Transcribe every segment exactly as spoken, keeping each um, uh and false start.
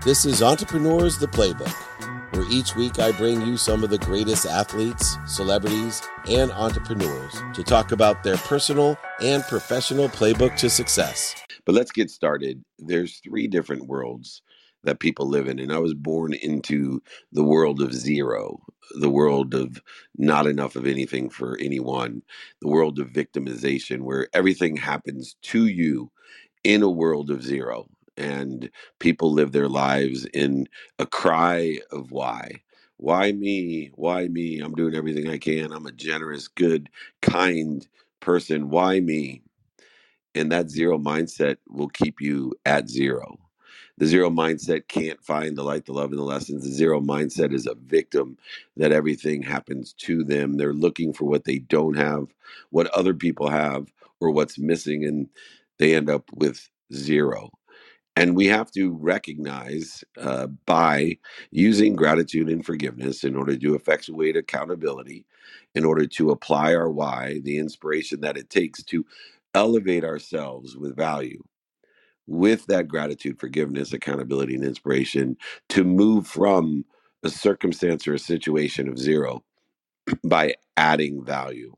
This is Entrepreneurs the Playbook, where each week I bring you some of the greatest athletes, celebrities, and entrepreneurs to talk about their personal and professional playbook to success. But let's get started. There's three different worlds that people live in, and I was born into the world of zero, the world of not enough of anything for anyone, the world of victimization, where everything happens to you in a world of zero. And people live their lives in a cry of why. Why me? Why me? I'm doing everything I can. I'm a generous, good, kind person. Why me? And that zero mindset will keep you at zero. The zero mindset can't find the light, the love, and the lessons. The zero mindset is a victim that everything happens to them. They're looking for what they don't have, what other people have, or what's missing, and they end up with zero. And we have to recognize uh, by using gratitude and forgiveness in order to effectuate accountability, in order to apply our why, the inspiration that it takes to elevate ourselves with value, with that gratitude, forgiveness, accountability, and inspiration, to move from a circumstance or a situation of zero by adding value.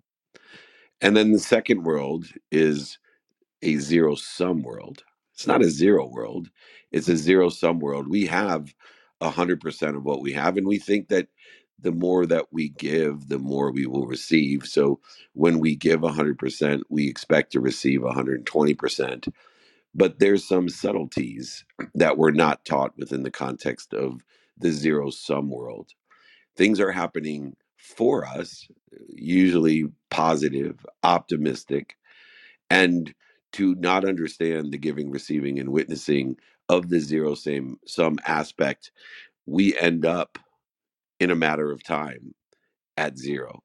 And then the second world is a zero sum world. It's not a zero world. It's a zero sum world. We have a hundred percent of what we have. And we think that the more that we give, the more we will receive. So when we give a hundred percent, we expect to receive one hundred twenty percent. But there's some subtleties that we're not taught within the context of the zero sum world. Things are happening for us, usually positive, optimistic, and to not understand the giving, receiving, and witnessing of the zero same sum aspect, we end up in a matter of time at zero.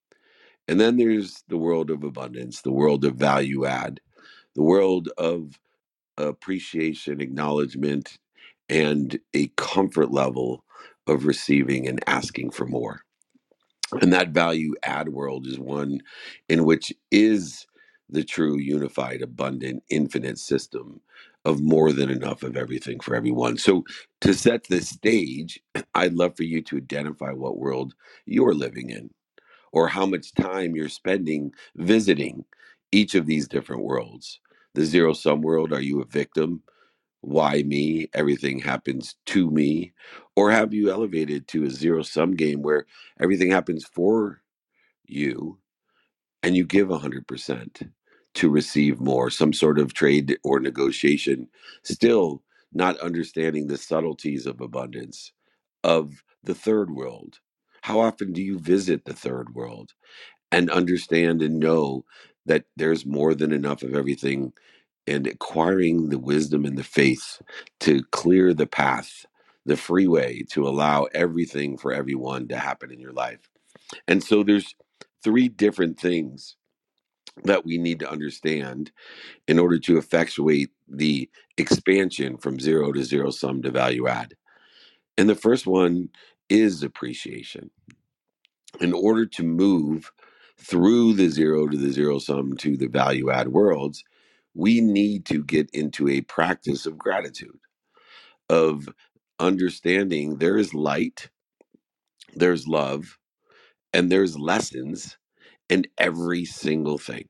And then there's the world of abundance, the world of value add, the world of appreciation, acknowledgement, and a comfort level of receiving and asking for more. And that value add world is one in which is the true unified, abundant, infinite system of more than enough of everything for everyone. So to set the stage, I'd love for you to identify what world you're living in, or how much time you're spending visiting each of these different worlds. The zero sum world, are you a victim? Why me? Everything happens to me. Or have you elevated to a zero sum game where everything happens for you and you give one hundred percent to receive more, some sort of trade or negotiation, still not understanding the subtleties of abundance, of the third world? How often do you visit the third world and understand and know that there's more than enough of everything, and acquiring the wisdom and the faith to clear the path, the freeway to allow everything for everyone to happen in your life? And so there's three different things that we need to understand in order to effectuate the expansion from zero to zero sum to value add. And the first one is appreciation. In order to move through the zero to the zero sum to the value add worlds, we need to get into a practice of gratitude, of understanding there is light, there's love, and there's lessons in every single thing.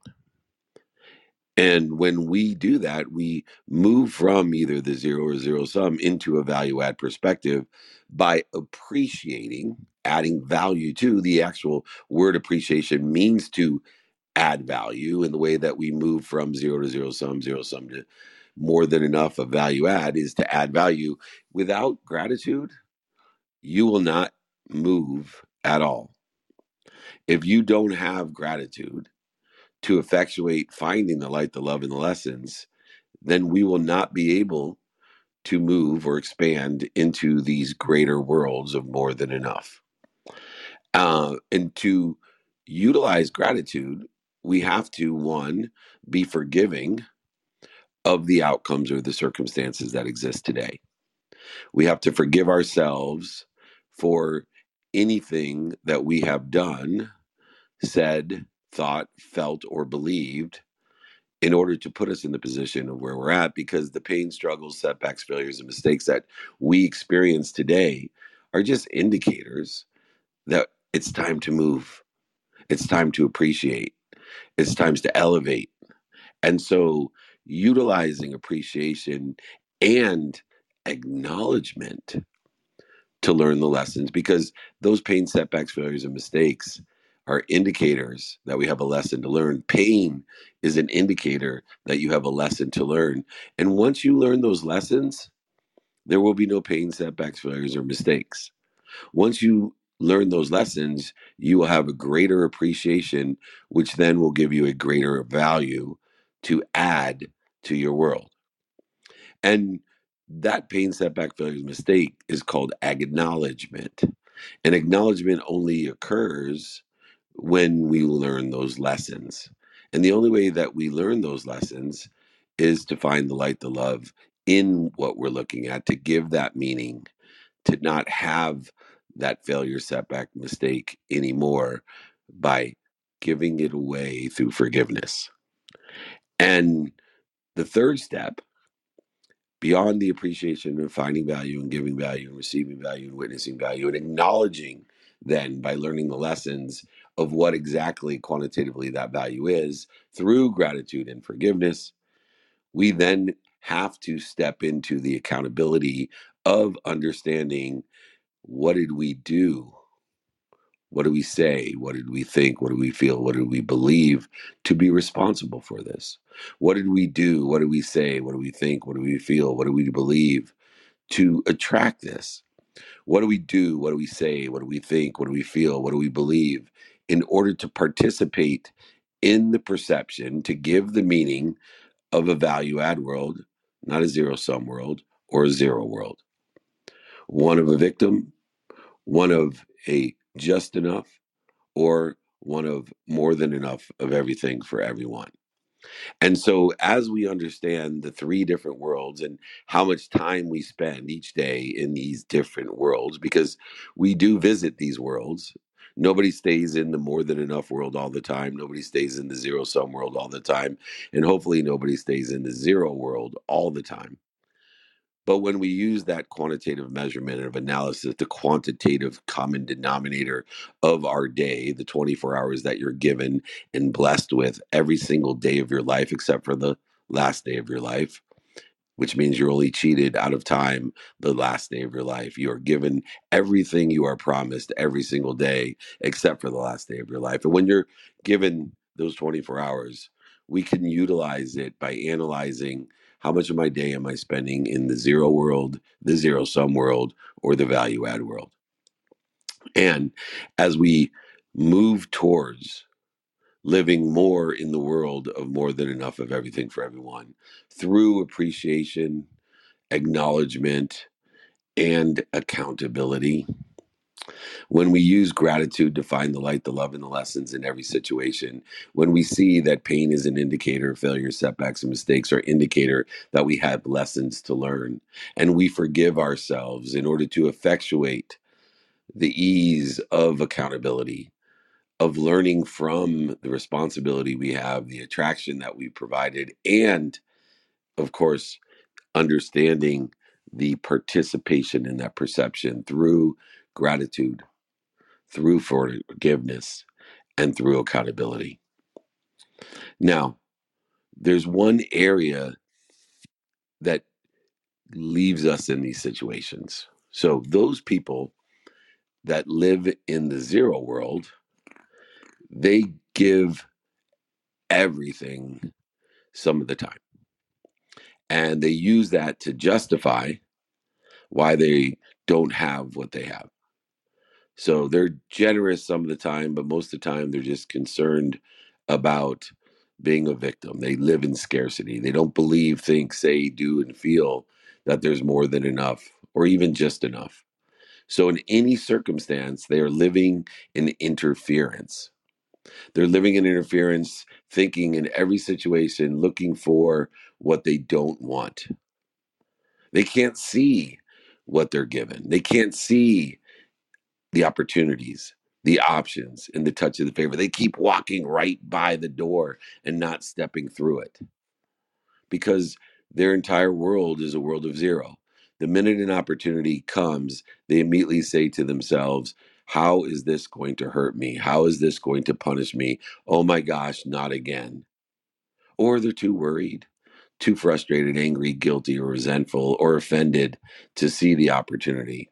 And when we do that, we move from either the zero or zero sum into a value add perspective by appreciating, adding value to. The actual word appreciation means to add value, in the way that we move from zero to zero sum, zero sum to more than enough of value add is to add value. Without gratitude, you will not move at all. If you don't have gratitude to effectuate finding the light, the love, and the lessons, then we will not be able to move or expand into these greater worlds of more than enough. Uh, and to utilize gratitude, we have to, one, be forgiving of the outcomes or the circumstances that exist today. We have to forgive ourselves for anything that we have done, said, thought, felt, or believed in order to put us in the position of where we're at, because the pain, struggles, setbacks, failures, and mistakes that we experience today are just indicators that it's time to move. It's time to appreciate. It's time to elevate. And so utilizing appreciation and acknowledgement to learn the lessons, because those pain, setbacks, failures, and mistakes are indicators that we have a lesson to learn. Pain is an indicator that you have a lesson to learn. And once you learn those lessons, there will be no pain, setbacks, failures, or mistakes. Once you learn those lessons, you will have a greater appreciation, which then will give you a greater value to add to your world. And that pain, setback, failure, mistake is called acknowledgement. And acknowledgement only occurs when we learn those lessons. And the only way that we learn those lessons is to find the light, the love in what we're looking at, to give that meaning, to not have that failure, setback, mistake anymore by giving it away through forgiveness. And the third step, beyond the appreciation of finding value and giving value and receiving value and witnessing value and acknowledging, then by learning the lessons of what exactly quantitatively that value is through gratitude and forgiveness, we then have to step into the accountability of understanding, what did we do? What do we say? What did we think? What do we feel? What did we believe to be responsible for this? What did we do? What did we say? What do we think? What do we feel? What do we believe to attract this? What do we do? What do we say? What do we think? What do we feel? What do we believe in order to participate in the perception, to give the meaning of a value add world, not a zero sum world or a zero world? One of a victim, one of a just enough, or one of more than enough of everything for everyone. And so as we understand the three different worlds and how much time we spend each day in these different worlds, because we do visit these worlds. Nobody stays in the more than enough world all the time. Nobody stays in the zero sum world all the time. And hopefully nobody stays in the zero world all the time. But when we use that quantitative measurement of analysis, the quantitative common denominator of our day, the twenty-four hours that you're given and blessed with every single day of your life, except for the last day of your life, which means you're only cheated out of time the last day of your life. You are given everything you are promised every single day, except for the last day of your life. And when you're given those twenty-four hours, we can utilize it by analyzing, how much of my day am I spending in the zero world, the zero sum world, or the value add world? And as we move towards living more in the world of more than enough of everything for everyone through appreciation, acknowledgement, and accountability, when we use gratitude to find the light, the love, and the lessons in every situation, when we see that pain is an indicator, failure, setbacks, and mistakes are indicator that we have lessons to learn, and we forgive ourselves in order to effectuate the ease of accountability, of learning from the responsibility we have, the attraction that we provided, and of course, understanding the participation in that perception through gratitude, through forgiveness, and through accountability. Now, there's one area that leaves us in these situations. So those people that live in the zero world, they give everything some of the time. And they use that to justify why they don't have what they have. So they're generous some of the time, but most of the time they're just concerned about being a victim. They live in scarcity. They don't believe, think, say, do, and feel that there's more than enough or even just enough. So in any circumstance, they are living in interference. They're living in interference, thinking in every situation, looking for what they don't want. They can't see what they're given. They can't see the opportunities. the options and the touch of the favor. They keep walking right by the door and not stepping through it because their entire world is a world of zero. The minute an opportunity comes, they immediately say to themselves, how is this going to hurt me? How is this going to punish me? Oh my gosh, not again. Or they're too worried, too frustrated, angry, guilty, or resentful, or offended to see the opportunity.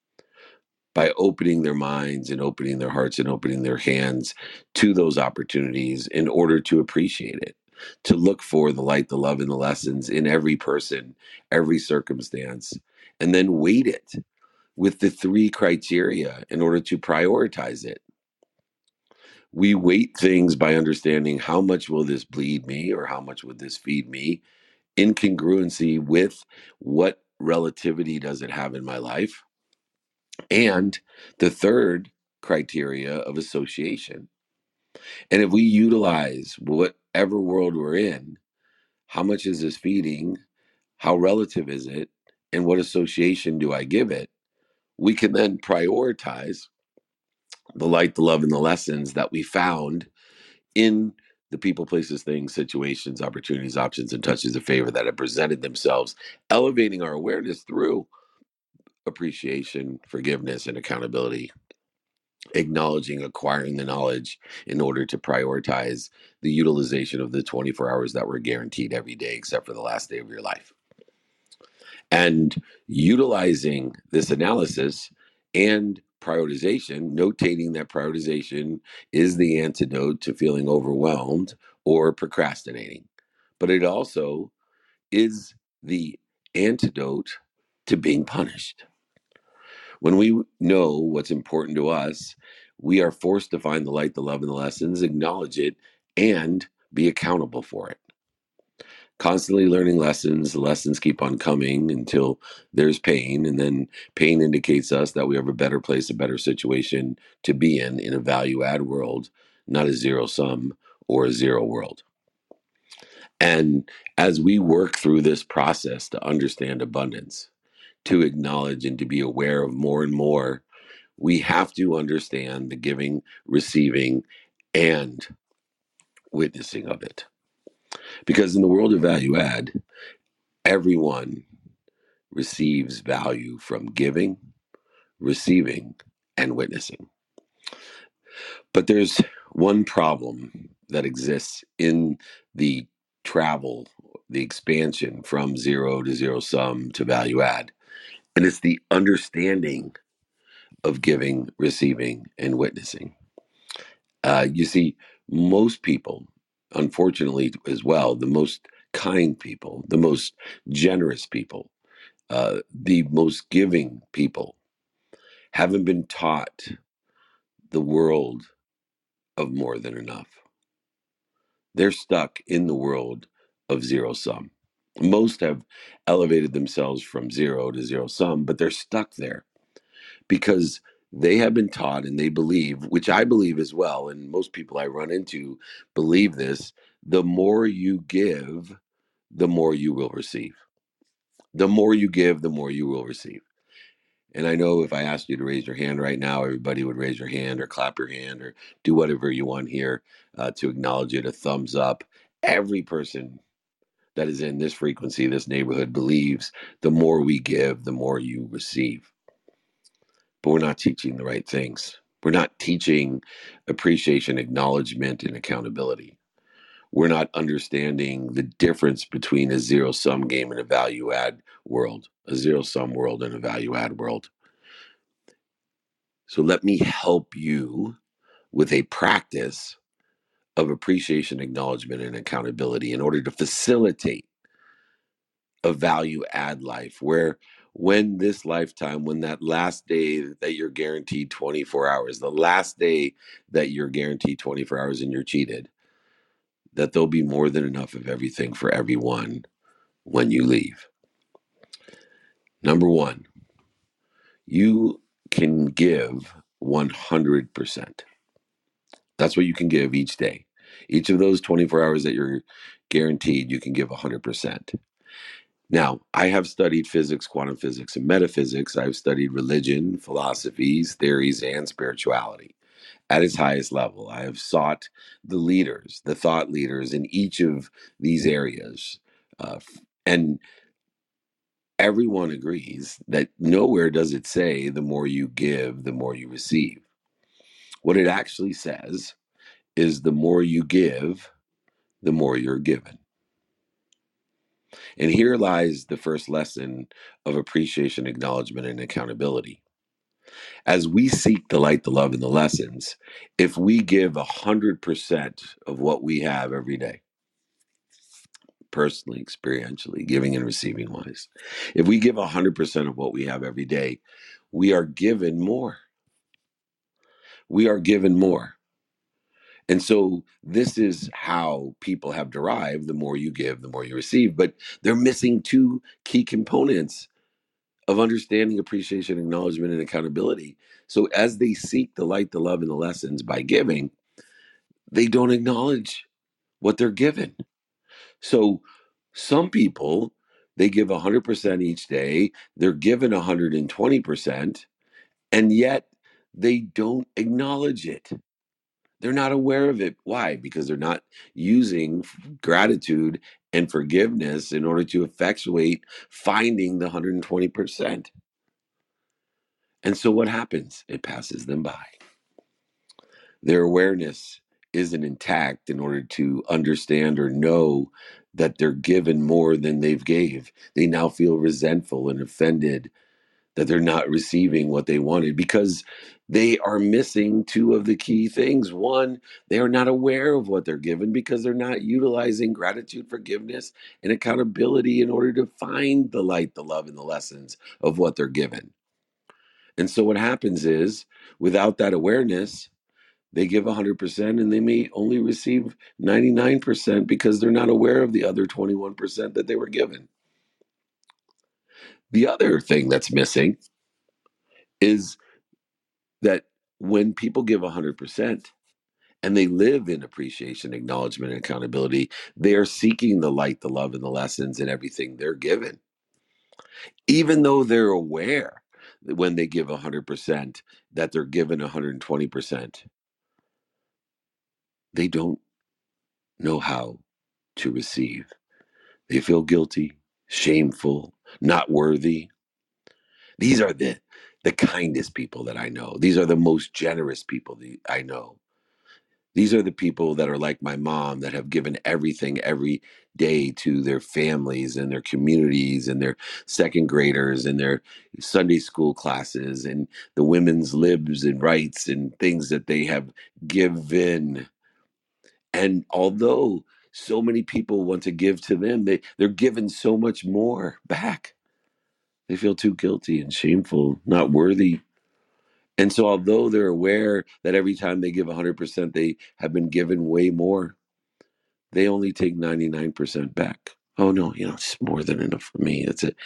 By opening their minds and opening their hearts and opening their hands to those opportunities in order to appreciate it, to look for the light, the love, and the lessons in every person, every circumstance, and then weight it with the three criteria in order to prioritize it. We weight things by understanding how much will this bleed me or how much would this feed me in congruency with what relativity does it have in my life. And the third criteria of association. And if we utilize whatever world we're in, how much is this feeding? How relative is it? And what association do I give it? We can then prioritize the light, the love, and the lessons that we found in the people, places, things, situations, opportunities, options, and touches of favor that have presented themselves, elevating our awareness through appreciation, forgiveness, and accountability. Acknowledging, acquiring the knowledge in order to prioritize the utilization of the twenty-four hours that were guaranteed every day, except for the last day of your life. And utilizing this analysis and prioritization, notating that prioritization is the antidote to feeling overwhelmed or procrastinating. But it also is the antidote to being punished. When we know what's important to us, we are forced to find the light, the love, and the lessons, acknowledge it, and be accountable for it. Constantly learning lessons, the lessons keep on coming until there's pain, and then pain indicates us that we have a better place, a better situation to be in, in a value-add world, not a zero-sum or a zero world. And as we work through this process to understand abundance, to acknowledge and to be aware of more and more, we have to understand the giving, receiving, and witnessing of it. Because in the world of value add, everyone receives value from giving, receiving, and witnessing. But there's one problem that exists in the travel, the expansion from zero to zero sum to value add, and it's the understanding of giving, receiving, and witnessing. Uh, you see, most people, unfortunately as well, the most kind people, the most generous people, uh, the most giving people haven't been taught the world of more than enough. They're stuck in the world of zero sum. Most have elevated themselves from zero to zero sum, but they're stuck there because they have been taught and they believe, which I believe as well, and most people I run into believe this, the more you give, the more you will receive. The more you give, the more you will receive. And I know if I asked you to raise your hand right now, everybody would raise your hand or clap your hand or do whatever you want here uh, to acknowledge it, a thumbs up. Every person that is in this frequency, this neighborhood believes the more we give, the more you receive. But we're not teaching the right things. We're not teaching appreciation, acknowledgement, and accountability. We're not understanding the difference between a zero-sum game and a value-add world, a zero-sum world and a value-add world. So let me help you with a practice of appreciation, acknowledgement, and accountability in order to facilitate a value-add life where when this lifetime, when that last day that you're guaranteed twenty-four hours, the last day that you're guaranteed twenty-four hours and you're cheated, that there'll be more than enough of everything for everyone when you leave. Number one, you can give one hundred percent. That's what you can give each day. Each of those twenty-four hours that you're guaranteed, you can give one hundred percent. Now, I have studied physics, quantum physics, and metaphysics. I've studied religion, philosophies, theories, and spirituality. at its highest level. I have sought the leaders, the thought leaders in each of these areas. Uh, and everyone agrees that nowhere does it say the more you give, the more you receive. What it actually says is the more you give, the more you're given. And here lies the first lesson of appreciation, acknowledgement, and accountability. As we seek the light, the love, and the lessons, if we give one hundred percent of what we have every day, personally, experientially, giving and receiving wise, if we give one hundred percent of what we have every day, we are given more. We are given more. And so this is how people have derived the more you give, the more you receive. But they're missing two key components of understanding, appreciation, acknowledgement, and accountability. So as they seek the light, the love, and the lessons by giving, they don't acknowledge what they're given. So some people, they give one hundred percent each day. They're given one hundred twenty percent, and yet they don't acknowledge it. They're not aware of it. Why? Because they're not using gratitude and forgiveness in order to effectuate finding the one hundred twenty percent. And so what happens? It passes them by. Their awareness isn't intact in order to understand or know that they're given more than they've gave. They now feel resentful and offended that they're not receiving what they wanted because they are missing two of the key things. One, they are not aware of what they're given because they're not utilizing gratitude, forgiveness, and accountability in order to find the light, the love, and the lessons of what they're given. And so what happens is, without that awareness, they give one hundred percent and they may only receive ninety-nine percent because they're not aware of the other twenty-one percent that they were given. The other thing that's missing is that when people give one hundred percent and they live in appreciation, acknowledgement, and accountability, they are seeking the light, the love, and the lessons in everything they're given. Even though they're aware that when they give one hundred percent that they're given one hundred twenty percent, they don't know how to receive. They feel guilty, shameful, not worthy. These are the, the kindest people that I know. These are the most generous people that I know. These are the people that are like my mom, that have given everything every day to their families and their communities and their second graders and their Sunday school classes and the women's libs and rights and things that they have given. And although so many people want to give to them, they, they're given so much more back. They feel too guilty and shameful, not worthy. And so although they're aware that every time they give one hundred percent, they have been given way more, they only take ninety-nine percent back. Oh, no, you know, it's more than enough for me. That's it.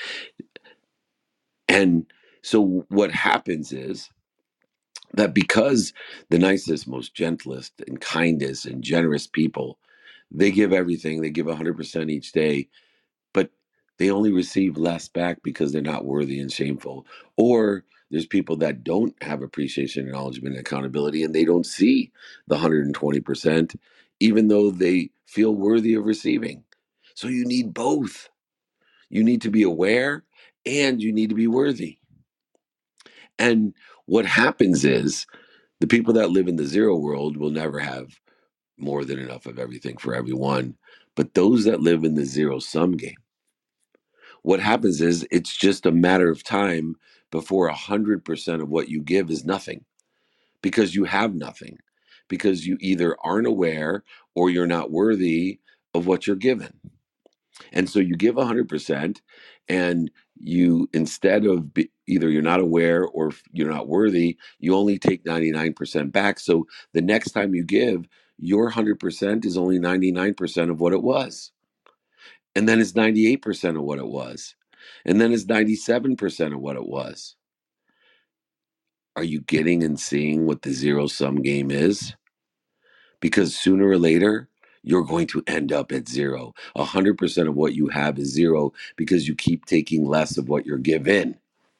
And so what happens is that because the nicest, most gentlest, and kindest, and generous people, they give everything, they give one hundred percent each day, but they only receive less back because they're not worthy and shameful. Or there's people that don't have appreciation, acknowledgement, and accountability, and they don't see the one hundred twenty percent, even though they feel worthy of receiving. So you need both. You need to be aware and you need to be worthy. And what happens is the people that live in the zero world will never have more than enough of everything for everyone. But those that live in the zero sum game, what happens is it's just a matter of time before one hundred percent of what you give is nothing, because you have nothing, because you either aren't aware or you're not worthy of what you're given. And so you give one hundred percent and you, instead of be, either you're not aware or you're not worthy, you only take ninety-nine percent back. So the next time you give, your one hundred percent is only ninety-nine percent of what it was. And then it's ninety-eight percent of what it was. And then it's ninety-seven percent of what it was. Are you getting and seeing what the zero sum game is? Because sooner or later, you're going to end up at zero. one hundred percent of what you have is zero because you keep taking less of what you're given.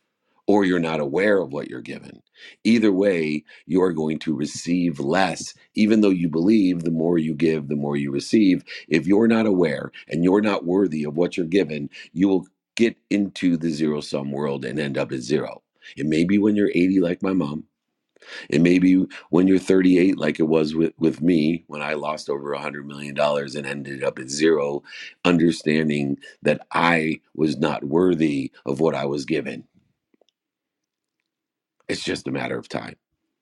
or you're not aware of what you're given. Either way, you're going to receive less, even though you believe the more you give, the more you receive. If you're not aware and you're not worthy of what you're given, you will get into the zero sum world and end up at zero. It may be when you're eighty, like my mom. It may be when you're thirty-eight, like it was with, with me when I lost over one hundred million dollars and ended up at zero, understanding that I was not worthy of what I was given. It's just a matter of time.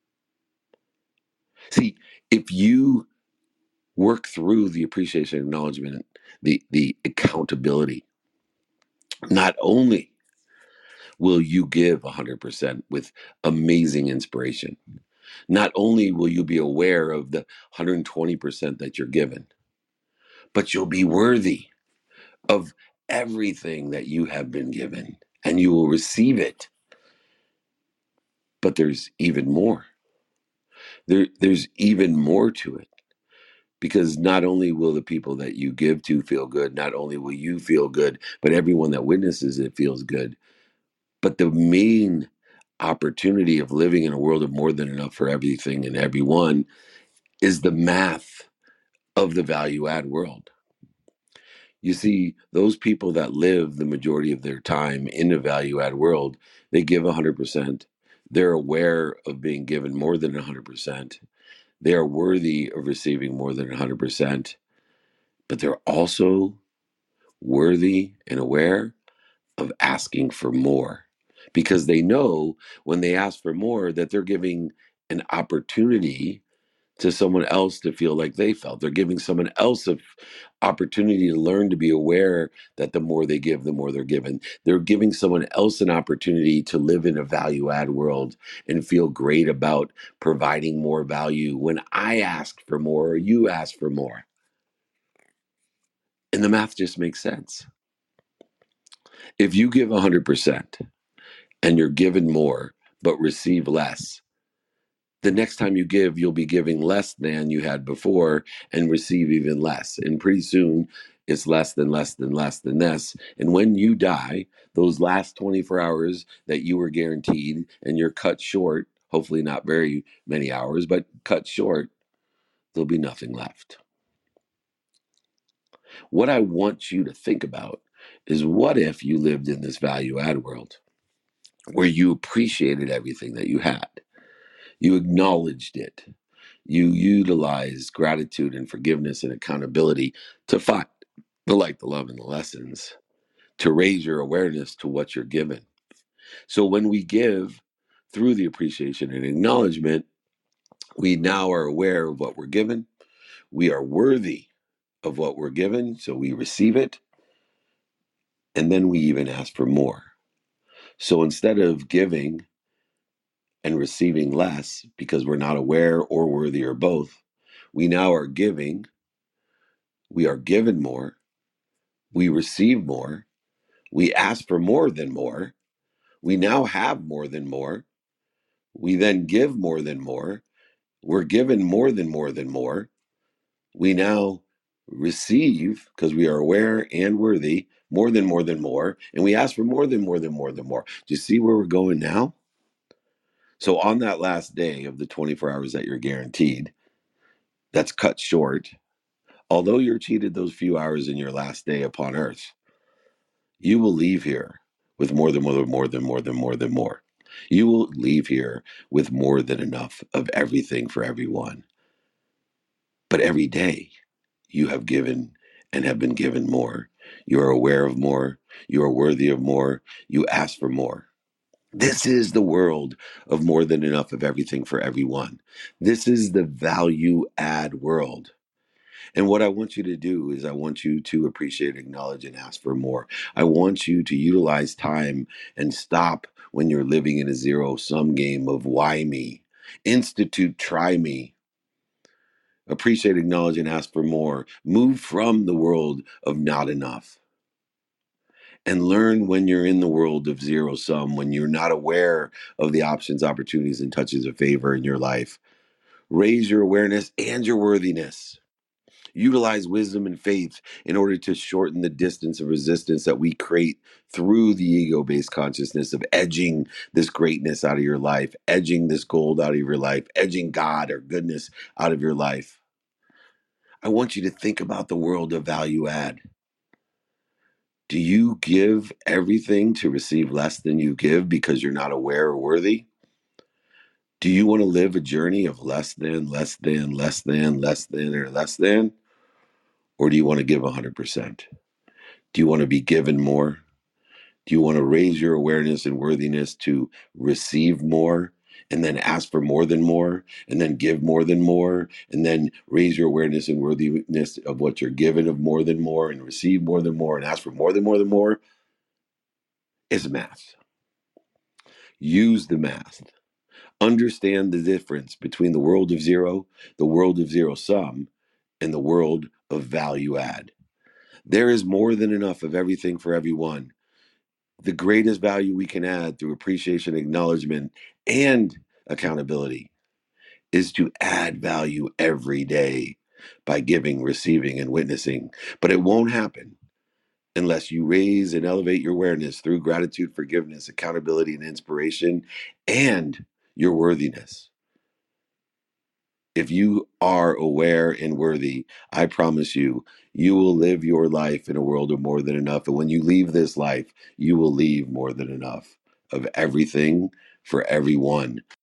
See, if you work through the appreciation, acknowledgement, the, the accountability, not only will you give one hundred percent with amazing inspiration, not only will you be aware of the one hundred twenty percent that you're given, but you'll be worthy of everything that you have been given, and you will receive it. But there's even more. There, there's even more to it. Because not only will the people that you give to feel good, not only will you feel good, but everyone that witnesses it feels good. But the main opportunity of living in a world of more than enough for everything and everyone is the math of the value add world. You see, those people that live the majority of their time in the value add world, they give one hundred percent. They're aware of being given more than one hundred percent. They are worthy of receiving more than one hundred percent. But they're also worthy and aware of asking for more, because they know when they ask for more that they're giving an opportunity to someone else to feel like they felt. They're giving someone else an opportunity to learn to be aware that the more they give, the more they're given. They're giving someone else an opportunity to live in a value add world and feel great about providing more value when I ask for more or you ask for more. And the math just makes sense. If you give one hundred percent and you're given more but receive less, the next time you give, you'll be giving less than you had before and receive even less. And pretty soon, it's less than less than less than this. And when you die, those last twenty-four hours that you were guaranteed and you're cut short, hopefully not very many hours, but cut short, there'll be nothing left. What I want you to think about is, what if you lived in this value add world where you appreciated everything that you had? You acknowledged it. You utilized gratitude and forgiveness and accountability to find the light, the love, and the lessons, to raise your awareness to what you're given. So when we give through the appreciation and acknowledgement, we now are aware of what we're given. We are worthy of what we're given, so we receive it. And then we even ask for more. So instead of giving and receiving less because we're not aware or worthy or both, we now are giving, we are given more, we receive more, we ask for more than more, we now have more than more, we then give more than more, we're given more than more than more, we now receive, because we are aware and worthy, more than more than more, and we ask for more than more than more than more. Do you see where we're going now? So on that last day of the twenty-four hours that you're guaranteed, that's cut short, although you're cheated those few hours in your last day upon earth, you will leave here with more than more than more than more than more than more. You will leave here with more than enough of everything for everyone. But every day you have given and have been given more. You are aware of more. You are worthy of more. You ask for more. This is the world of more than enough of everything for everyone. This is the value add world. And what I want you to do is I want you to appreciate, acknowledge, and ask for more. I want you to utilize time and stop when you're living in a zero-sum game of why me. Institute try me. Appreciate, acknowledge, and ask for more. Move from the world of not enough. And learn when you're in the world of zero sum, when you're not aware of the options, opportunities, and touches of favor in your life. Raise your awareness and your worthiness. Utilize wisdom and faith in order to shorten the distance of resistance that we create through the ego-based consciousness of edging this greatness out of your life, edging this gold out of your life, edging God or goodness out of your life. I want you to think about the world of value add. Do you give everything to receive less than you give because you're not aware or worthy? Do you want to live a journey of less than, less than, less than, less than, or less than? Or do you want to give one hundred percent? Do you want to be given more? Do you want to raise your awareness and worthiness to receive more and then ask for more than more and then give more than more and then raise your awareness and worthiness of what you're given of more than more and receive more than more and ask for more than more than more? It's math. Use the math. Understand the difference between the world of zero, the world of zero sum, and the world of value add. There is more than enough of everything for everyone. The greatest value we can add through appreciation, acknowledgement, and accountability is to add value every day by giving, receiving, and witnessing. But it won't happen unless you raise and elevate your awareness through gratitude, forgiveness, accountability, and inspiration, and your worthiness. If you are aware and worthy, I promise you, you will live your life in a world of more than enough. And when you leave this life, you will leave more than enough of everything for everyone.